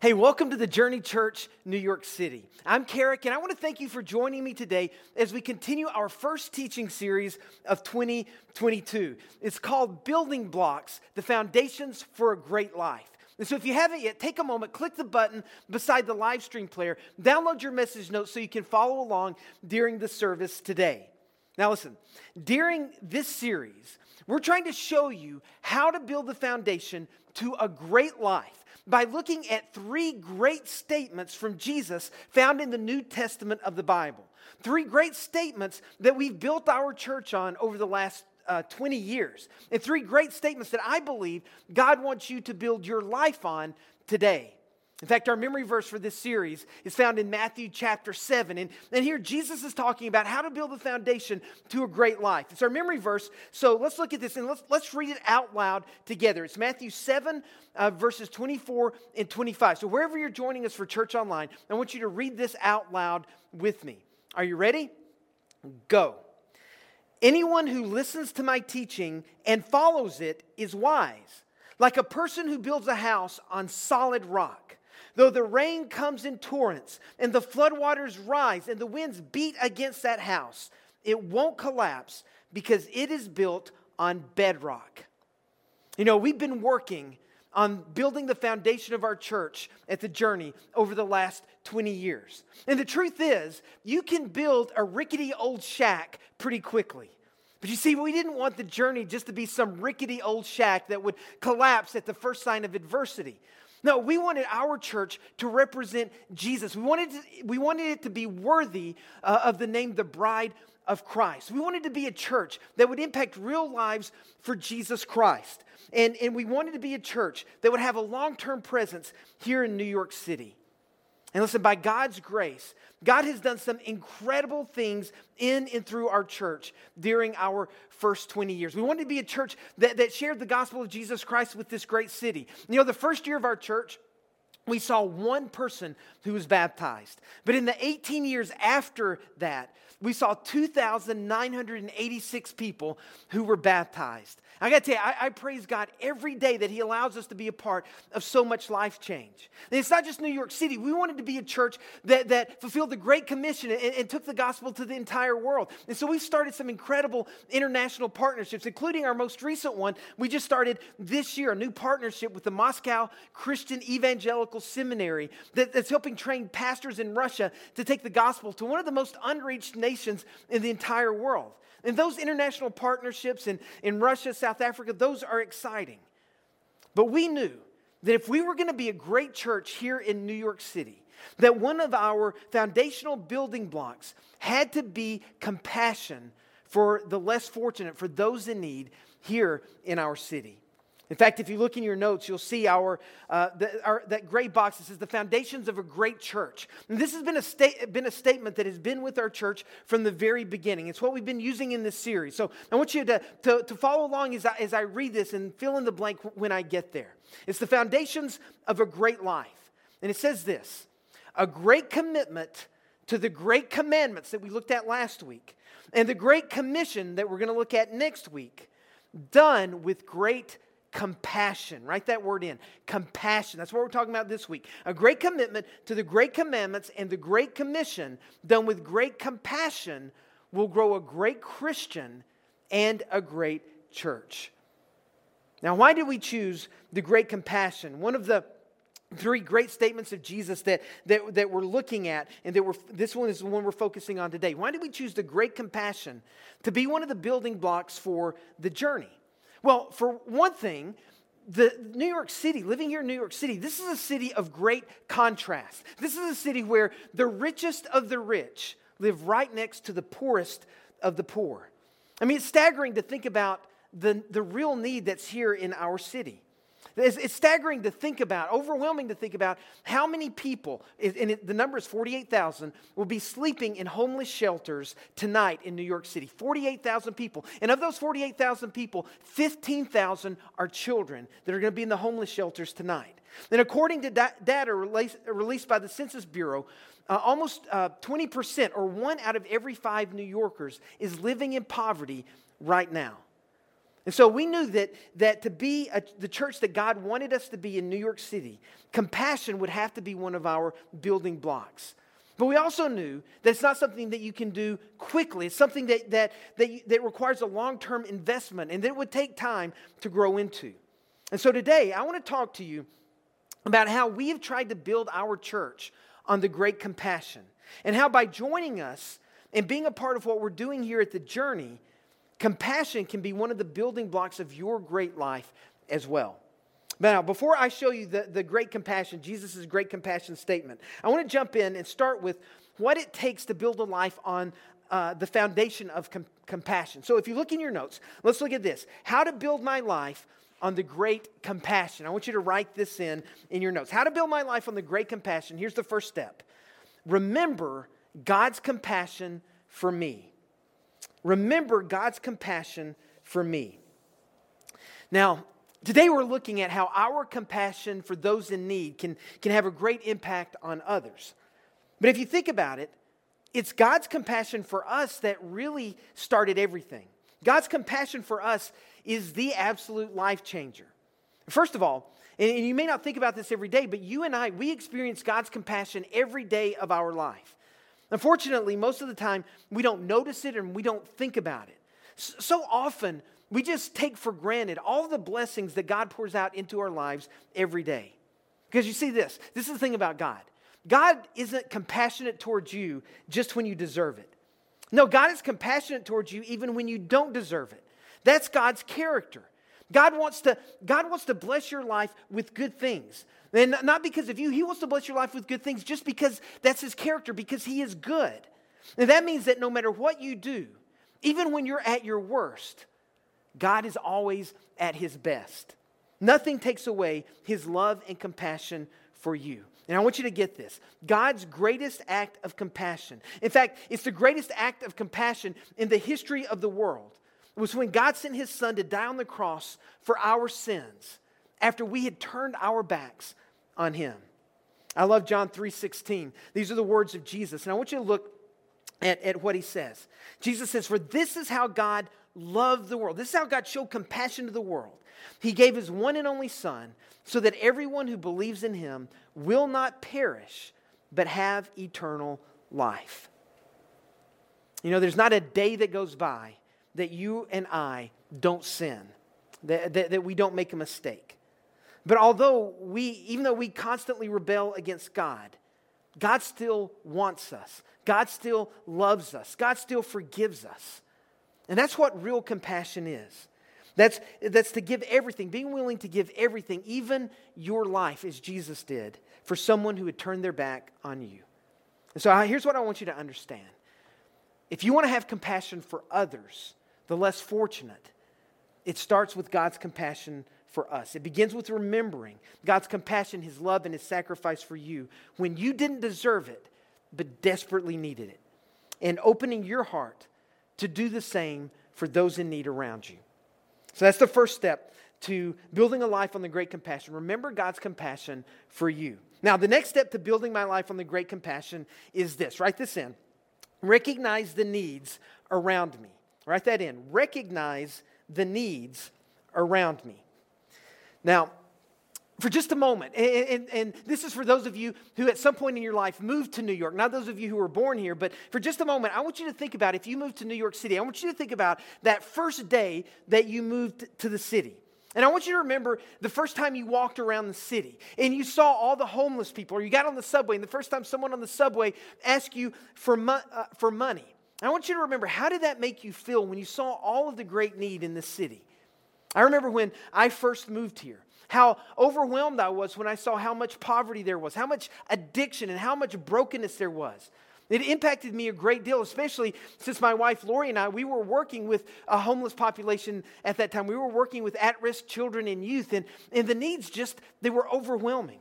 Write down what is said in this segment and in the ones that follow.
Hey, welcome to the Journey Church, New York City. I'm Carrick, and I want to thank you for joining me today as we continue our first teaching series of 2022. It's called Building Blocks, the Foundations for a Great Life. And so if you haven't yet, take a moment, click the button beside the live stream player, download your message notes so you can follow along during the service today. Now listen, during this series, we're trying to show you how to build the foundation to a great life by looking at three great statements from Jesus found in the New Testament of the Bible. Three great statements that we've built our church on over the last 20 years. And three great statements that I believe God wants you to build your life on today. In fact, our memory verse for this series is found in Matthew chapter 7. And here Jesus is talking about how to build a foundation to a great life. It's our memory verse, so let's look at this and let's read it out loud together. It's Matthew 7, verses 24 and 25. So wherever you're joining us for Church Online, I want you to read this out loud with me. Are you ready? Go. Anyone who listens to my teaching and follows it is wise, like a person who builds a house on solid rock. Though the rain comes in torrents and the floodwaters rise and the winds beat against that house, it won't collapse because it is built on bedrock. You know, we've been working on building the foundation of our church at The Journey over the last 20 years. And the truth is, you can build a rickety old shack pretty quickly. But you see, we didn't want The Journey just to be some rickety old shack that would collapse at the first sign of adversity. No, we wanted our church to represent Jesus. We wanted it to be worthy of the name the Bride of Christ. We wanted to be a church that would impact real lives for Jesus Christ. And we wanted to be a church that would have a long-term presence here in New York City. And listen, by God's grace, God has done some incredible things in and through our church during our first 20 years. We wanted to be a church that shared the gospel of Jesus Christ with this great city. You know, the first year of our church, we saw one person who was baptized. But in the 18 years after that, we saw 2,986 people who were baptized. I got to tell you, I praise God every day that He allows us to be a part of so much life change. And it's not just New York City. We wanted to be a church that fulfilled the Great Commission and took the gospel to the entire world. And so we've started some incredible international partnerships, including our most recent one. We just started this year, a new partnership with the Moscow Christian Evangelical Seminary that's helping train pastors in Russia to take the gospel to one of the most unreached nations in the entire world. And those international partnerships in Russia, South Africa, those are exciting. But we knew that if we were going to be a great church here in New York City, that one of our foundational building blocks had to be compassion for the less fortunate, for those in need here in our city. In fact, if you look in your notes, you'll see that gray box that says the foundations of a great church. And this has been a statement that has been with our church from the very beginning. It's what we've been using in this series. So I want you to follow along as I read this and fill in the blank when I get there. It's the foundations of a great life. And it says this: a great commitment to the great commandments that we looked at last week, and the great commission that we're going to look at next week, done with great compassion. Write that word in. Compassion. That's what we're talking about this week. A great commitment to the great commandments and the great commission done with great compassion will grow a great Christian and a great church. Now, why did we choose the great compassion? One of the three great statements of Jesus that we're looking at, and this one is the one we're focusing on today. Why did we choose the great compassion to be one of the building blocks for the journey? Well, for one thing, the New York City, living here in New York City, this is a city of great contrast. This is a city where the richest of the rich live right next to the poorest of the poor. I mean, it's staggering to think about the real need that's here in our city. It's staggering to think about, overwhelming to think about how many people, and the number is 48,000, will be sleeping in homeless shelters tonight in New York City. 48,000 people. And of those 48,000 people, 15,000 are children that are going to be in the homeless shelters tonight. And according to data released by the Census Bureau, almost 20%, or 1 out of every 5 New Yorkers, is living in poverty right now. And so we knew that to be the church that God wanted us to be in New York City, compassion would have to be one of our building blocks. But we also knew that it's not something that you can do quickly. It's something that requires a long-term investment and that it would take time to grow into. And so today, I want to talk to you about how we have tried to build our church on the Great Compassion, and how by joining us and being a part of what we're doing here at The Journey, compassion can be one of the building blocks of your great life as well. Now, before I show you the great compassion, Jesus' great compassion statement, I want to jump in and start with what it takes to build a life on the foundation of compassion. So if you look in your notes, let's look at this. How to build my life on the great compassion. I want you to write this in your notes. How to build my life on the great compassion. Here's the first step. Remember God's compassion for me. Remember God's compassion for me. Now, today we're looking at how our compassion for those in need can have a great impact on others. But if you think about it, it's God's compassion for us that really started everything. God's compassion for us is the absolute life changer. First of all, and you may not think about this every day, but you and I, we experience God's compassion every day of our life. Unfortunately, most of the time, we don't notice it and we don't think about it. So often, we just take for granted all the blessings that God pours out into our lives every day. Because you see this is the thing about God. God isn't compassionate towards you just when you deserve it. No, God is compassionate towards you even when you don't deserve it. That's God's character. God wants to bless your life with good things. And not because of you. He wants to bless your life with good things just because that's His character, because He is good. And that means that no matter what you do, even when you're at your worst, God is always at His best. Nothing takes away His love and compassion for you. And I want you to get this. God's greatest act of compassion, in fact, it's the greatest act of compassion in the history of the world, was when God sent His Son to die on the cross for our sins after we had turned our backs on Him. I love John 3:16. These are the words of Jesus. And I want you to look at what He says. Jesus says, "For this is how God loved the world." This is how God showed compassion to the world. He gave His one and only Son so that everyone who believes in Him will not perish, but have eternal life. You know, there's not a day that goes by that you and I don't sin, that we don't make a mistake. But even though we constantly rebel against God, God still wants us. God still loves us. God still forgives us. And that's what real compassion is. That's to give everything, being willing to give everything, even your life, as Jesus did, for someone who had turned their back on you. And so here's what I want you to understand. If you want to have compassion for others, the less fortunate, it starts with God's compassion for us. It begins with remembering God's compassion, His love, and His sacrifice for you when you didn't deserve it, but desperately needed it. And opening your heart to do the same for those in need around you. So that's the first step to building a life on the great compassion. Remember God's compassion for you. Now, the next step to building my life on the great compassion is this. Write this in. Recognize the needs around me. Write that in. Recognize the needs around me. Now, for just a moment, and this is for those of you who at some point in your life moved to New York, not those of you who were born here, but for just a moment, I want you to think about if you moved to New York City. I want you to think about that first day that you moved to the city. And I want you to remember the first time you walked around the city and you saw all the homeless people, or you got on the subway and the first time someone on the subway asked you for money. I want you to remember, how did that make you feel when you saw all of the great need in this city? I remember when I first moved here, how overwhelmed I was when I saw how much poverty there was, how much addiction and how much brokenness there was. It impacted me a great deal, especially since my wife Lori and I, we were working with a homeless population at that time. We were working with at-risk children and youth, and the needs they were overwhelming.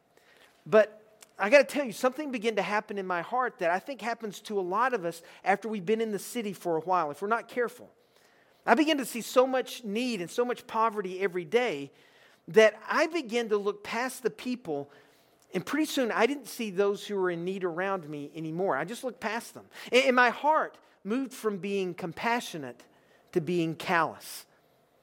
But I got to tell you, something began to happen in my heart that I think happens to a lot of us after we've been in the city for a while, if we're not careful. I began to see so much need and so much poverty every day that I began to look past the people, and pretty soon I didn't see those who were in need around me anymore. I just looked past them. And my heart moved from being compassionate to being callous.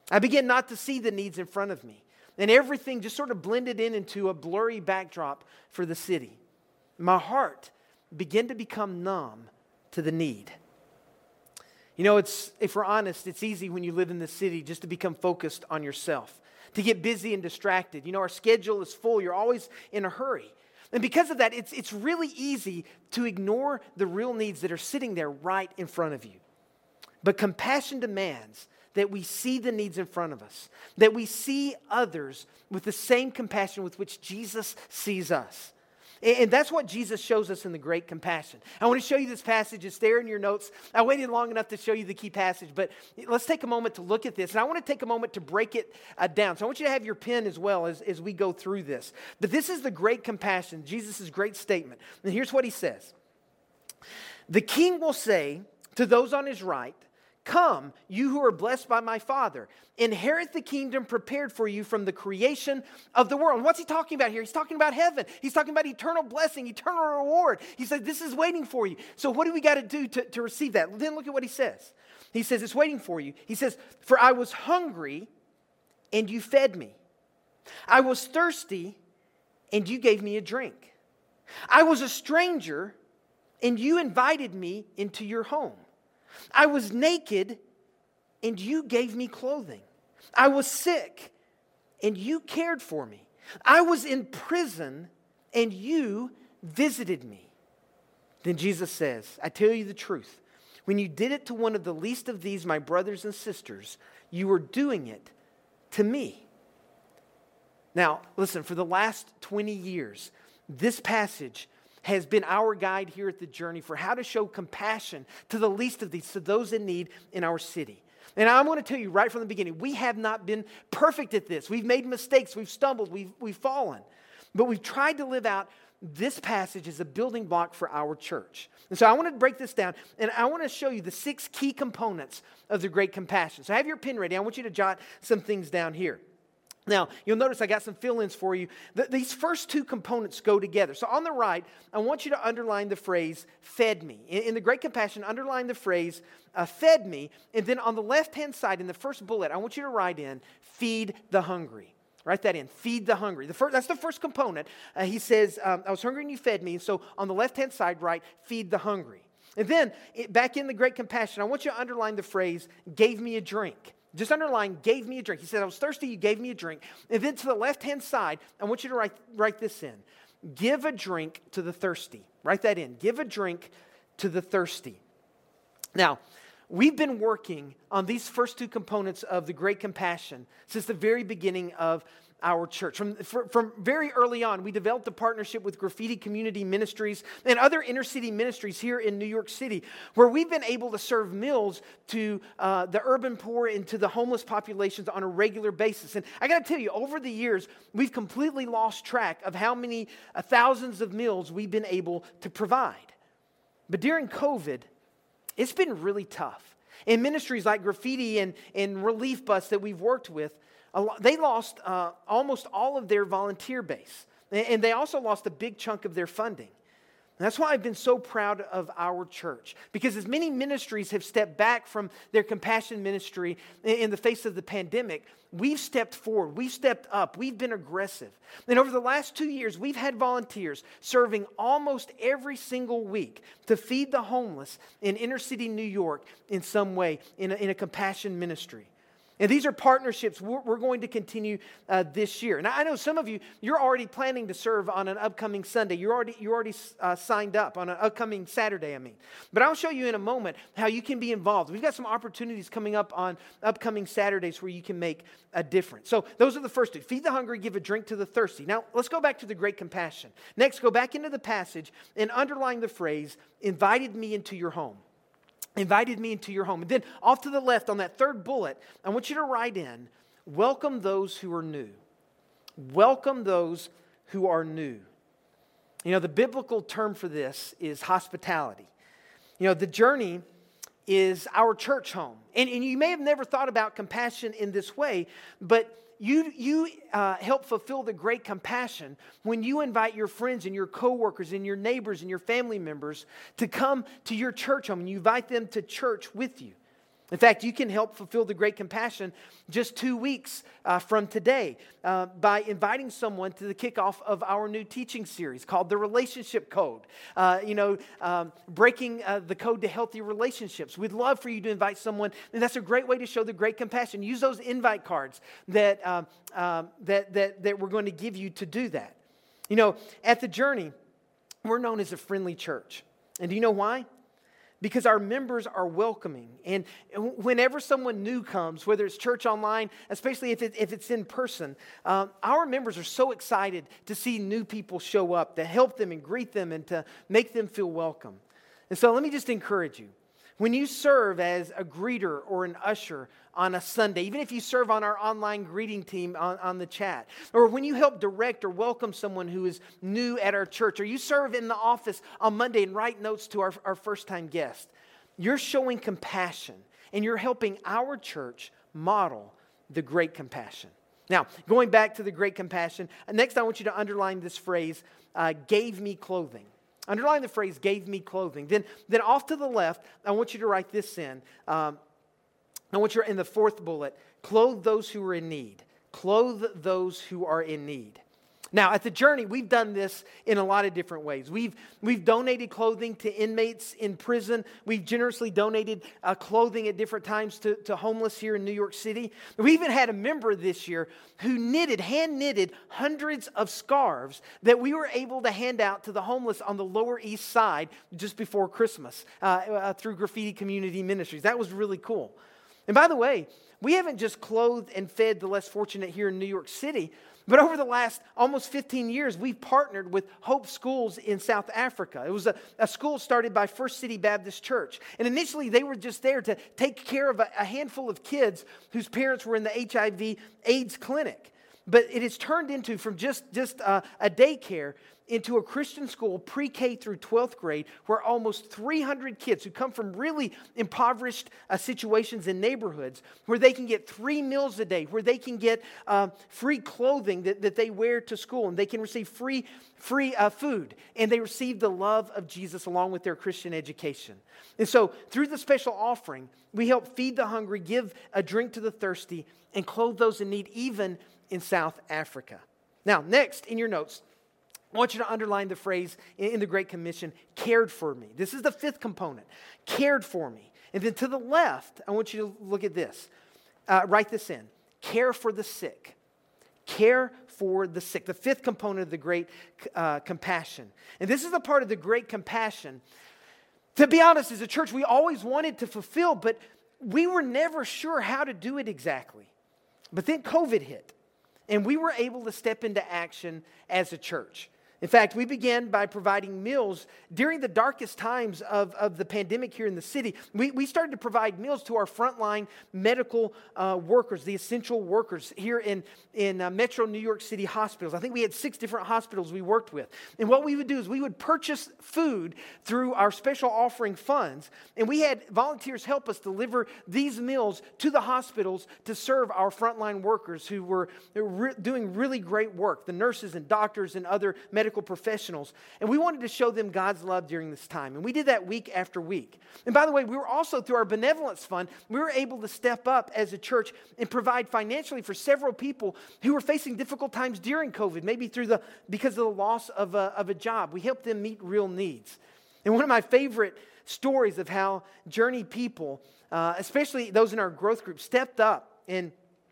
I began not to see the needs in front of me. And everything just sort of blended into a blurry backdrop for the city. My heart began to become numb to the need. You know, if we're honest, it's easy when you live in the city just to become focused on yourself, to get busy and distracted. You know, our schedule is full. You're always in a hurry. And because of that, it's really easy to ignore the real needs that are sitting there right in front of you. But compassion demands that we see the needs in front of us, that we see others with the same compassion with which Jesus sees us. And that's what Jesus shows us in the Great Compassion. I want to show you this passage. It's there in your notes. I waited long enough to show you the key passage, but let's take a moment to look at this. And I want to take a moment to break it down. So I want you to have your pen as well as we go through this. But this is the Great Compassion, Jesus' great statement. And here's what he says. The king will say to those on his right, "Come, you who are blessed by my Father, inherit the kingdom prepared for you from the creation of the world." And what's he talking about here? He's talking about heaven. He's talking about eternal blessing, eternal reward. He said, this is waiting for you. So what do we got to do to receive that? Then look at what he says. He says, it's waiting for you. He says, "For I was hungry and you fed me. I was thirsty and you gave me a drink. I was a stranger and you invited me into your home. I was naked, and you gave me clothing. I was sick, and you cared for me. I was in prison, and you visited me." Then Jesus says, "I tell you the truth. When you did it to one of the least of these, my brothers and sisters, you were doing it to me." Now, listen, for the last 20 years, this passage has been our guide here at The Journey for how to show compassion to the least of these, to those in need in our city. And I'm going to tell you right from the beginning, we have not been perfect at this. We've made mistakes, we've stumbled, we've fallen. But we've tried to live out this passage as a building block for our church. And so I want to break this down, and I want to show you the 6 key components of the Great Compassion. So have your pen ready. I want you to jot some things down here. Now, you'll notice I got some fill-ins for you. These first 2 components go together. So on the right, I want you to underline the phrase, "fed me." In the Great Compassion, underline the phrase, "fed me." And then on the left-hand side, in the first bullet, I want you to write in, "feed the hungry." Write that in, "feed the hungry." That's the first component. He says, "I was hungry and you fed me." And so on the left-hand side, write, "feed the hungry." And then, back in the Great Compassion, I want you to underline the phrase, "gave me a drink." Just underline, "gave me a drink." He said, "I was thirsty, you gave me a drink." And then to the left-hand side, I want you to write this in. "Give a drink to the thirsty." Write that in. "Give a drink to the thirsty." Now, we've been working on these first 2 components of the Great Compassion since the very beginning of our church. From very early on, we developed a partnership with Graffiti Community Ministries and other inner city ministries here in New York City, where we've been able to serve meals to the urban poor and to the homeless populations on a regular basis. And I got to tell you, over the years, we've completely lost track of how many thousands of meals we've been able to provide. But during COVID, it's been really tough. And ministries like Graffiti and Relief Bus that we've worked with, they lost almost all of their volunteer base. And they also lost a big chunk of their funding. And that's why I've been so proud of our church. Because as many ministries have stepped back from their compassion ministry in the face of the pandemic, we've stepped forward, we've stepped up, we've been aggressive. And over the last 2 years, we've had volunteers serving almost every single week to feed the homeless in inner city New York in some way, in a compassion ministry. And these are partnerships we're going to continue this year. And I know some of you, you're already planning to serve on an upcoming Sunday. You're already signed up on an upcoming Saturday, But I'll show you in a moment how you can be involved. We've got some opportunities coming up on upcoming Saturdays where you can make a difference. So those are the first 2. Feed the hungry, give a drink to the thirsty. Now, let's go back to the Great Compassion. Next, go back into the passage and underline the phrase, "invited me into your home." Invited me into your home. And then off to the left on that 3rd bullet, I want you to write in, "welcome those who are new." Welcome those who are new. You know, the biblical term for this is hospitality. You know, The Journey is our church home. And you may have never thought about compassion in this way, but you help fulfill the Great Compassion when you invite your friends and your coworkers and your neighbors and your family members to come to your church home, and you invite them to church with you. In fact, you can help fulfill the Great Compassion just 2 weeks from today by inviting someone to the kickoff of our new teaching series called The Relationship Code. Breaking the code to healthy relationships. We'd love for you to invite someone, and that's a great way to show the Great Compassion. Use those invite cards that we're going to give you to do that. You know, at The Journey, we're known as a friendly church. And do you know why? Because our members are welcoming. And whenever someone new comes, whether it's church online, especially if it's in person, our members are so excited to see new people show up, to help them and greet them and to make them feel welcome. And so let me just encourage you. When you serve as a greeter or an usher on a Sunday, even if you serve on our online greeting team on the chat, or when you help direct or welcome someone who is new at our church, or you serve in the office on Monday and write notes to our first-time guests, you're showing compassion and you're helping our church model the Great Compassion. Now, going back to the Great Compassion, next I want you to underline this phrase, gave me clothing. Underline the phrase, gave me clothing. Then off to the left, I want you to write this in. I want you in the fourth bullet, clothe those who are in need. Clothe those who are in need. Now, at The Journey, we've done this in a lot of different ways. We've donated clothing to inmates in prison. We've generously donated clothing at different times to homeless here in New York City. We even had a member this year who hand knitted hundreds of scarves that we were able to hand out to the homeless on the Lower East Side just before Christmas through Graffiti Community Ministries. That was really cool. And by the way, we haven't just clothed and fed the less fortunate here in New York City, but over the last almost 15 years, we've partnered with Hope Schools in South Africa. It was a school started by First City Baptist Church. And initially, they were just there to take care of a handful of kids whose parents were in the HIV/AIDS clinic. But it has turned into, from just a daycare, into a Christian school, pre-K through 12th grade, where almost 300 kids who come from really impoverished situations in neighborhoods, where they can get 3 meals a day, where they can get free clothing that they wear to school, and they can receive free food, and they receive the love of Jesus along with their Christian education. And so, through the special offering, we help feed the hungry, give a drink to the thirsty, and clothe those in need, even in South Africa. Now, next, in your notes, I want you to underline the phrase in the Great Commission, cared for me. This is the fifth component, cared for me. And then to the left, I want you to look at this. Write this in, care for the sick. Care for the sick, the fifth component of the Great Compassion. And this is the part of the Great Compassion, to be honest, as a church, we always wanted to fulfill, but we were never sure how to do it exactly. But then COVID hit, and we were able to step into action as a church. In fact, we began by providing meals during the darkest times of the pandemic here in the city. We started to provide meals to our frontline medical workers, the essential workers here in Metro New York City hospitals. I think we had 6 different hospitals we worked with. And what we would do is we would purchase food through our special offering funds, and we had volunteers help us deliver these meals to the hospitals to serve our frontline workers who were doing really great work, the nurses and doctors and other medical professionals. And we wanted to show them God's love during this time. And we did that week after week. And by the way, we were also, through our benevolence fund, we were able to step up as a church and provide financially for several people who were facing difficult times during COVID, maybe because of the loss of a job. We helped them meet real needs. And one of my favorite stories of how Journey people, especially those in our growth group, stepped up and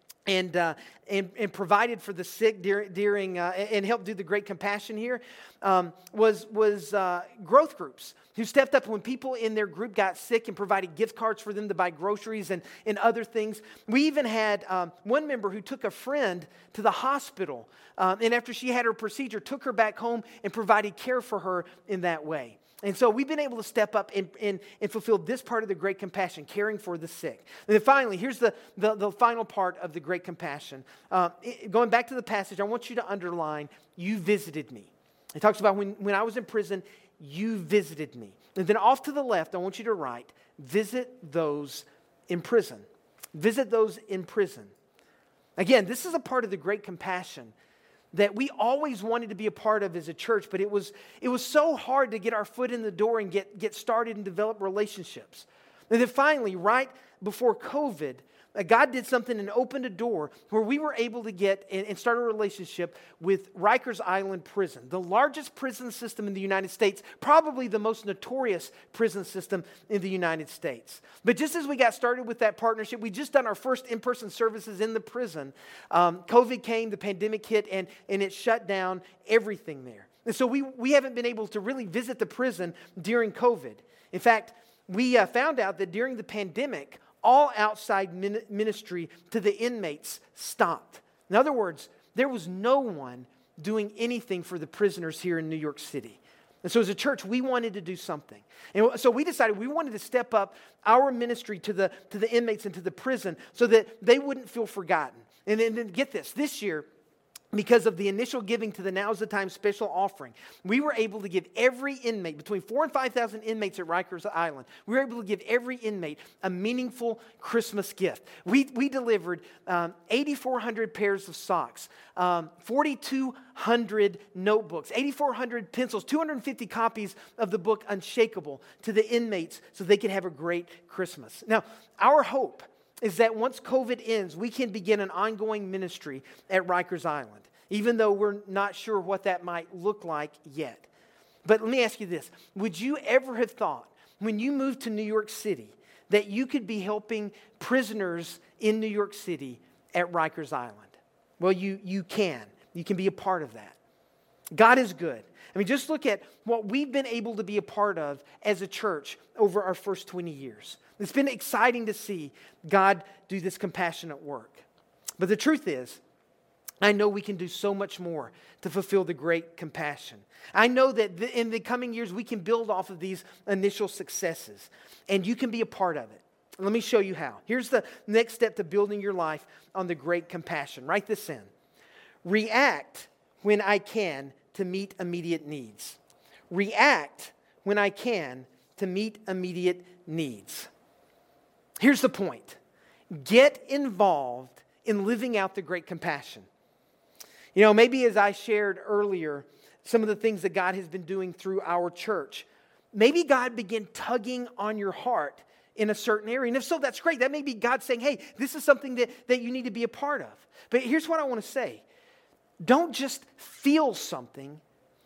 provided for the sick during and helped do the Great Compassion here was growth groups who stepped up when people in their group got sick and provided gift cards for them to buy groceries and other things. We even had one member who took a friend to the hospital and after she had her procedure, took her back home and provided care for her in that way. And so we've been able to step up and fulfill this part of the Great Compassion, caring for the sick. And then finally, here's the final part of the Great Compassion. Going back to the passage, I want you to underline, you visited me. It talks about when I was in prison, you visited me. And then off to the left, I want you to write, visit those in prison. Visit those in prison. Again, this is a part of the Great Compassion that we always wanted to be a part of as a church, but it was so hard to get our foot in the door and get started and develop relationships. And then finally, write before COVID, God did something and opened a door where we were able to get and start a relationship with Rikers Island Prison, the largest prison system in the United States, probably the most notorious prison system in the United States. But just as we got started with that partnership, we just done our first in-person services in the prison. COVID came, the pandemic hit, and it shut down everything there. And so we haven't been able to really visit the prison during COVID. In fact, we found out that during the pandemic, all outside ministry to the inmates stopped. In other words, there was no one doing anything for the prisoners here in New York City. And so as a church, we wanted to do something. And so we decided we wanted to step up our ministry to the inmates and to the prison so that they wouldn't feel forgotten. And then get this year, because of the initial giving to the Now's the Time special offering, we were able to give every inmate, between 4,000 and 5,000 inmates at Rikers Island, we were able to give every inmate a meaningful Christmas gift. We delivered 8,400 pairs of socks, 4,200 notebooks, 8,400 pencils, 250 copies of the book Unshakable to the inmates so they could have a great Christmas. Now, our hope is that once COVID ends, we can begin an ongoing ministry at Rikers Island, even though we're not sure what that might look like yet. But let me ask you this. Would you ever have thought, when you moved to New York City, that you could be helping prisoners in New York City at Rikers Island? Well, you can. You can be a part of that. God is good. I mean, just look at what we've been able to be a part of as a church over our first 20 years. It's been exciting to see God do this compassionate work. But the truth is, I know we can do so much more to fulfill the great compassion. I know that in the coming years, we can build off of these initial successes, and you can be a part of it. Let me show you how. Here's the next step to building your life on the great compassion. Write this in. React when I can to meet immediate needs. React when I can to meet immediate needs. Here's the point. Get involved in living out the great compassion. You know, maybe as I shared earlier, some of the things that God has been doing through our church, maybe God began tugging on your heart in a certain area. And if so, that's great. That may be God saying, hey, this is something that you need to be a part of. But here's what I want to say. Don't just feel something,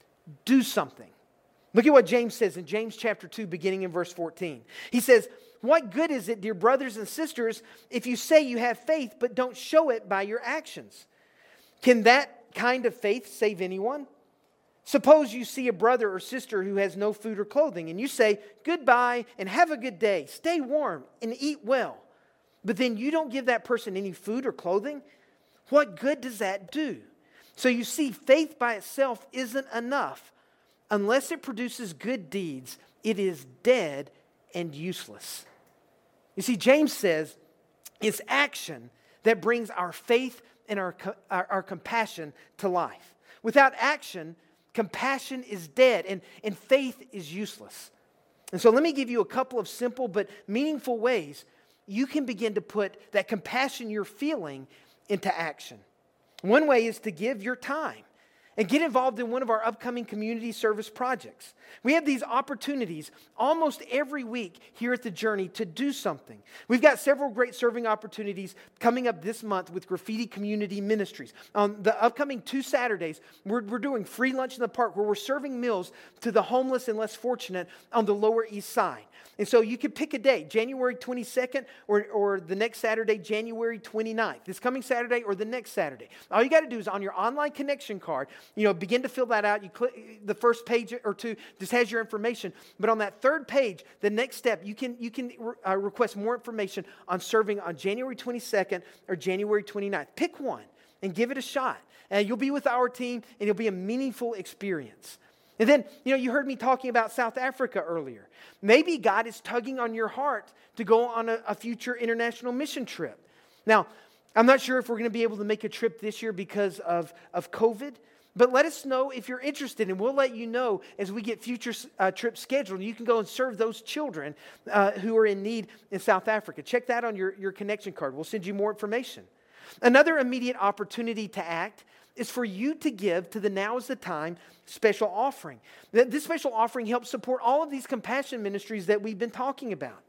do something. Look at what James says in James chapter 2, beginning in verse 14. He says, what good is it, dear brothers and sisters, if you say you have faith but don't show it by your actions? Can that kind of faith save anyone? Suppose you see a brother or sister who has no food or clothing, and you say, goodbye and have a good day. Stay warm and eat well. But then you don't give that person any food or clothing? What good does that do? So you see, faith by itself isn't enough. Unless it produces good deeds, it is dead and useless. You see, James says it's action that brings our faith and our compassion to life. Without action, compassion is dead and faith is useless. And so let me give you a couple of simple but meaningful ways you can begin to put that compassion you're feeling into action. One way is to give your time and get involved in one of our upcoming community service projects. We have these opportunities almost every week here at The Journey to do something. We've got several great serving opportunities coming up this month with Graffiti Community Ministries. On the upcoming 2 Saturdays, we're doing free lunch in the park where we're serving meals to the homeless and less fortunate on the Lower East Side. And so you can pick a day, January 22nd or the next Saturday, January 29th. This coming Saturday or the next Saturday. All you got to do is on your online connection card, begin to fill that out. You click the first page or two, just has your information. But on that third page, the next step, you can request more information on serving on January 22nd or January 29th. Pick one and give it a shot. And you'll be with our team and it'll be a meaningful experience. And then, you heard me talking about South Africa earlier. Maybe God is tugging on your heart to go on a future international mission trip. Now, I'm not sure if we're going to be able to make a trip this year because of COVID, but let us know if you're interested, and we'll let you know as we get future trips scheduled. You can go and serve those children who are in need in South Africa. Check that on your connection card. We'll send you more information. Another immediate opportunity to act is for you to give to the Now is the Time special offering. This special offering helps support all of these compassion ministries that we've been talking about.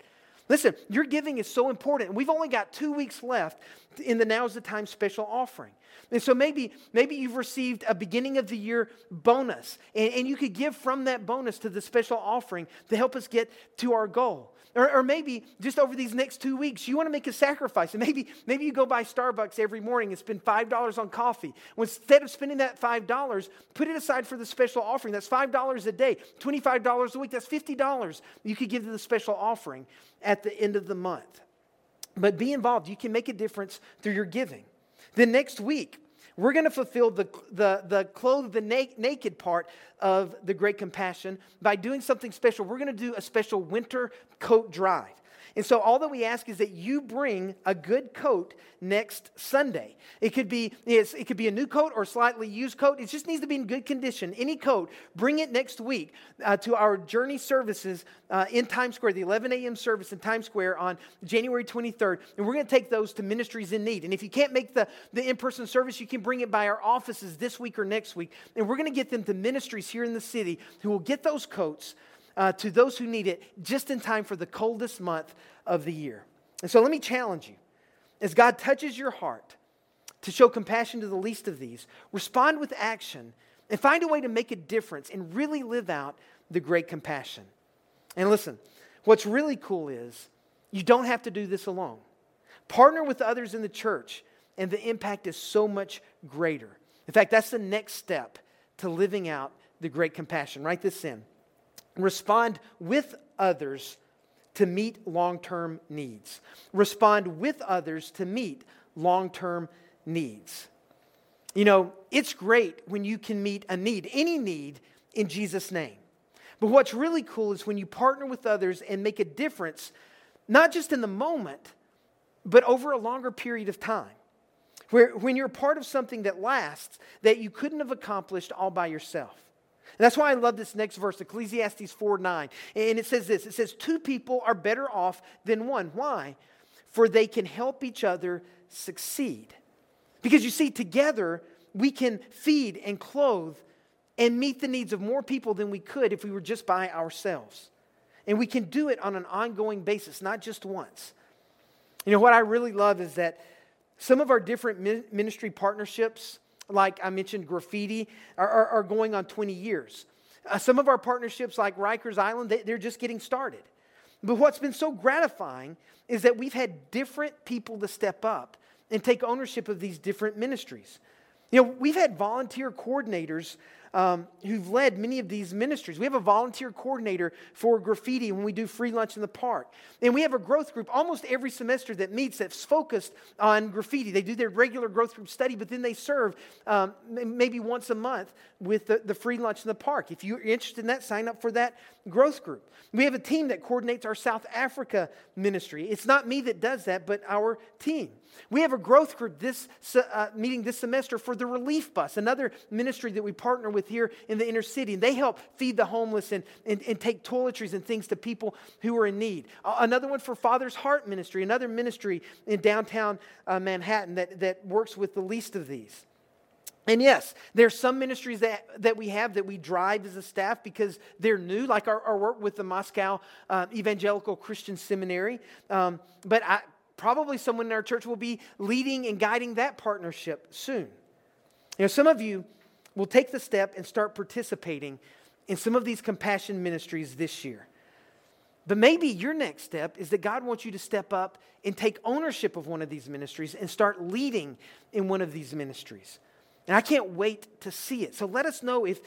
Listen, your giving is so important. We've only got 2 weeks left in the Now's the Time special offering. And so maybe you've received a beginning of the year bonus, and you could give from that bonus to the special offering to help us get to our goal. Or maybe just over these next 2 weeks, you want to make a sacrifice. And maybe you go buy Starbucks every morning and spend $5 on coffee. Well, instead of spending that $5, put it aside for the special offering. That's $5 a day, $25 a week. That's $50 you could give to the special offering at the end of the month. But be involved. You can make a difference through your giving. Then next week, we're going to fulfill the clothe the naked part of the Great Compassion by doing something special. We're going to do a special winter coat drive. And so all that we ask is that you bring a good coat next Sunday. It could be a new coat or slightly used coat. It just needs to be in good condition. Any coat, bring it next week to our Journey services in Times Square, the 11 a.m. service in Times Square on January 23rd. And we're going to take those to ministries in need. And if you can't make the in-person service, you can bring it by our offices this week or next week. And we're going to get them to ministries here in the city who will get those coats to those who need it just in time for the coldest month of the year. And so let me challenge you. As God touches your heart to show compassion to the least of these, respond with action and find a way to make a difference and really live out the Great Compassion. And listen, what's really cool is you don't have to do this alone. Partner with others in the church and the impact is so much greater. In fact, that's the next step to living out the Great Compassion. Write this in. Respond with others to meet long-term needs. Respond with others to meet long-term needs. You know, it's great when you can meet a need, any need, in Jesus' name. But what's really cool is when you partner with others and make a difference, not just in the moment, but over a longer period of time. When you're part of something that lasts, that you couldn't have accomplished all by yourself. And that's why I love this next verse, Ecclesiastes 4:9. And it says this, it says, 2 people are better off than one. Why? For they can help each other succeed. Because you see, together we can feed and clothe and meet the needs of more people than we could if we were just by ourselves. And we can do it on an ongoing basis, not just once. You know, what I really love is that some of our different ministry partnerships, like I mentioned, graffiti, are going on 20 years. Some of our partnerships, like Rikers Island, they're just getting started. But what's been so gratifying is that we've had different people to step up and take ownership of these different ministries. You know, we've had volunteer coordinators who've led many of these ministries. We have a volunteer coordinator for graffiti when we do free lunch in the park. And we have a growth group almost every semester that meets that's focused on graffiti. They do their regular growth group study, but then they serve maybe once a month with the free lunch in the park. If you're interested in that, sign up for that growth group. We have a team that coordinates our South Africa ministry. It's not me that does that, but our team. We have a growth group meeting this semester for the Relief Bus, another ministry that we partner with here in the inner city. And they help feed the homeless and take toiletries and things to people who are in need. Another one for Father's Heart Ministry, another ministry in downtown Manhattan that works with the least of these. And yes, there's some ministries that we have that we drive as a staff because they're new, like our work with the Moscow Evangelical Christian Seminary. But probably someone in our church will be leading and guiding that partnership soon. You know, some of you will take the step and start participating in some of these compassion ministries this year. But maybe your next step is that God wants you to step up and take ownership of one of these ministries and start leading in one of these ministries. And I can't wait to see it. So let us know if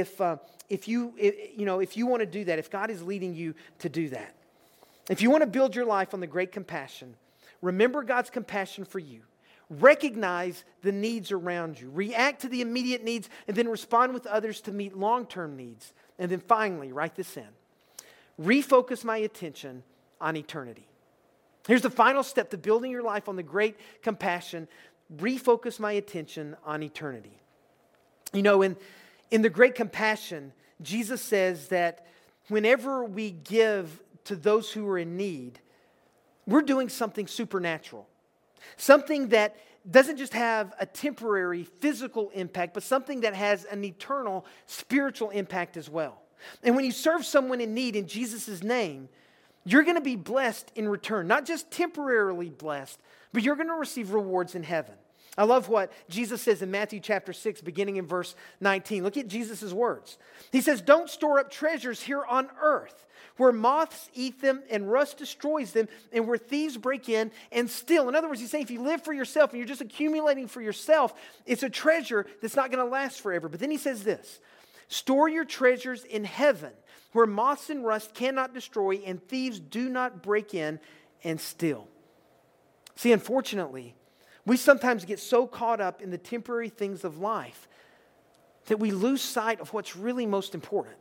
you want to do that, if God is leading you to do that. If you want to build your life on the Great Compassion, remember God's compassion for you. Recognize the needs around you. React to the immediate needs and then respond with others to meet long-term needs. And then finally, write this in. Refocus my attention on eternity. Here's the final step to building your life on the Great Compassion. Refocus my attention on eternity. You know, in the Great Compassion, Jesus says that whenever we give to those who are in need, we're doing something supernatural. Something that doesn't just have a temporary physical impact, but something that has an eternal spiritual impact as well. And when you serve someone in need in Jesus' name, you're going to be blessed in return. Not just temporarily blessed, but you're going to receive rewards in heaven. I love what Jesus says in Matthew chapter 6, beginning in verse 19. Look at Jesus' words. He says, don't store up treasures here on earth, where moths eat them and rust destroys them, and where thieves break in and steal. In other words, he's saying if you live for yourself and you're just accumulating for yourself, it's a treasure that's not going to last forever. But then he says this, store your treasures in heaven, where moths and rust cannot destroy and thieves do not break in and steal. See, unfortunately, we sometimes get so caught up in the temporary things of life that we lose sight of what's really most important.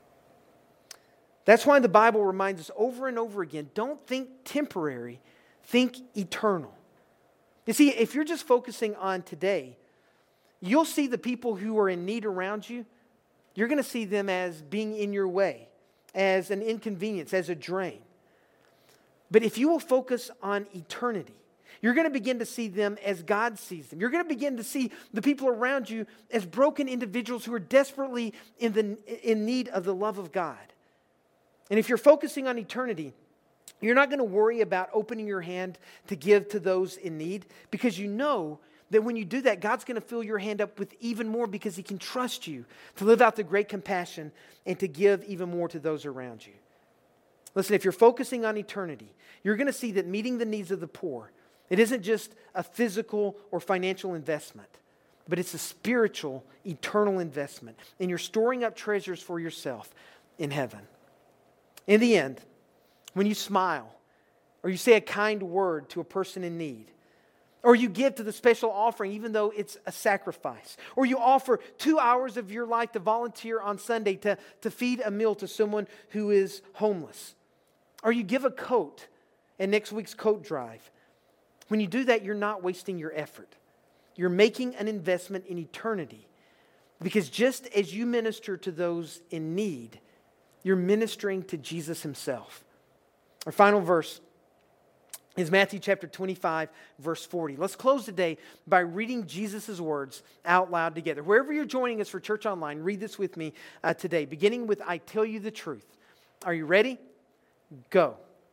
That's why the Bible reminds us over and over again, don't think temporary, think eternal. You see, if you're just focusing on today, you'll see the people who are in need around you, you're going to see them as being in your way, as an inconvenience, as a drain. But if you will focus on eternity, you're going to begin to see them as God sees them. You're going to begin to see the people around you as broken individuals who are desperately in need of the love of God. And if you're focusing on eternity, you're not going to worry about opening your hand to give to those in need, because you know that when you do that, God's going to fill your hand up with even more, because He can trust you to live out the great compassion and to give even more to those around you. Listen, if you're focusing on eternity, you're going to see that meeting the needs of the poor, it isn't just a physical or financial investment, but it's a spiritual, eternal investment. And you're storing up treasures for yourself in heaven. In the end, when you smile, or you say a kind word to a person in need, or you give to the special offering even though it's a sacrifice, or you offer 2 hours of your life to volunteer on Sunday to feed a meal to someone who is homeless, or you give a coat in next week's coat drive, when you do that, you're not wasting your effort. You're making an investment in eternity. Because just as you minister to those in need, you're ministering to Jesus Himself. Our final verse is Matthew chapter 25, verse 40. Let's close today by reading Jesus' words out loud together. Wherever you're joining us for Church Online, read this with me today, beginning with, I tell you the truth. Are you ready? Go.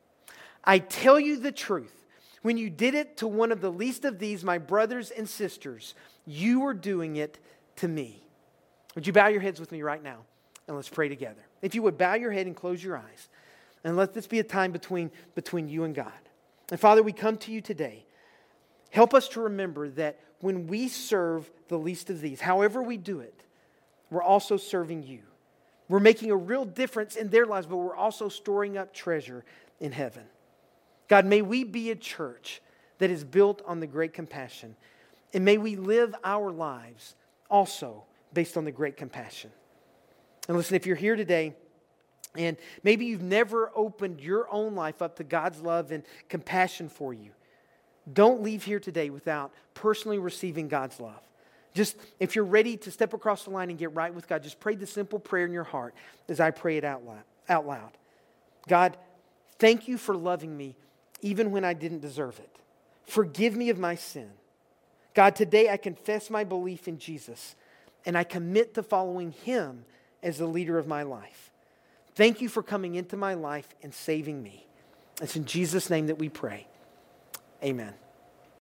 I tell you the truth. When you did it to one of the least of these, my brothers and sisters, you were doing it to me. Would you bow your heads with me right now? And let's pray together. If you would bow your head and close your eyes. And let this be a time between you and God. And Father, we come to you today. Help us to remember that when we serve the least of these, however we do it, we're also serving you. We're making a real difference in their lives, but we're also storing up treasure in heaven. God, may we be a church that is built on the great compassion. And may we live our lives also based on the great compassion. And listen, if you're here today and maybe you've never opened your own life up to God's love and compassion for you, don't leave here today without personally receiving God's love. Just if you're ready to step across the line and get right with God, just pray the simple prayer in your heart as I pray it out loud. God, thank you for loving me even when I didn't deserve it. Forgive me of my sin. God, today I confess my belief in Jesus, and I commit to following Him as the leader of my life. Thank you for coming into my life and saving me. It's in Jesus' name that we pray. Amen.